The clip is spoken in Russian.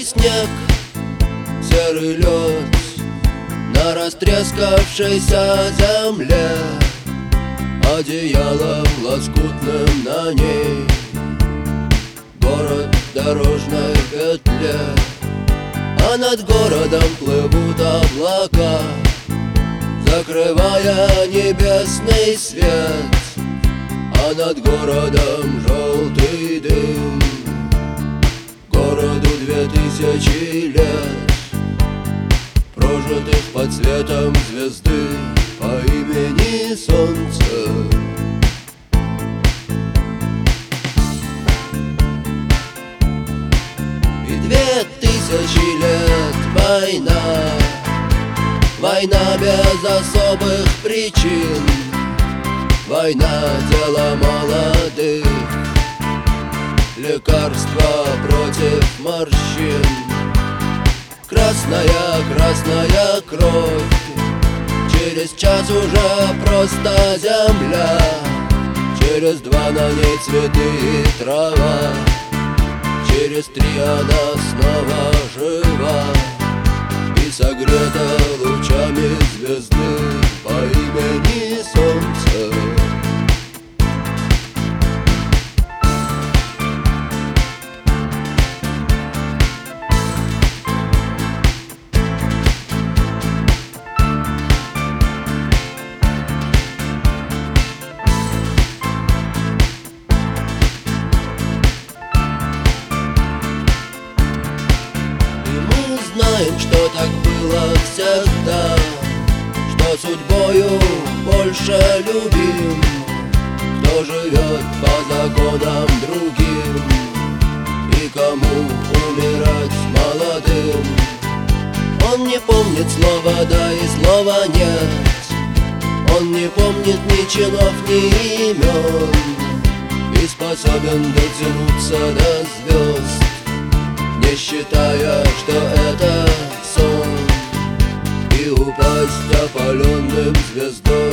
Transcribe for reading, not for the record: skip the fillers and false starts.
Белый снег, серый лед на растрескавшейся земле, одеялом лоскутным на ней город в дорожной петле. А над городом плывут облака, закрывая небесный свет. А над городом желтый дым, городу 2000 лет, прожитых под светом звезды по имени Солнце. И 2000 лет война, война без особых причин, война дело молодых, лекарство против морщин. Красная, красная кровь, через час уже просто земля, через 2 на ней цветы и трава, через 3 она снова жива и согрета лучами звезды по имени Солнце. Знаем, что так было всегда, что судьбою больше любим, кто живет по законам другим и кому умирать молодым. Он не помнит слова «да» и слова «нет», он не помнит ни чинов, ни имен, и способен дотянуться до звезд, не считая, что это сон, и упасть опаленным звездой.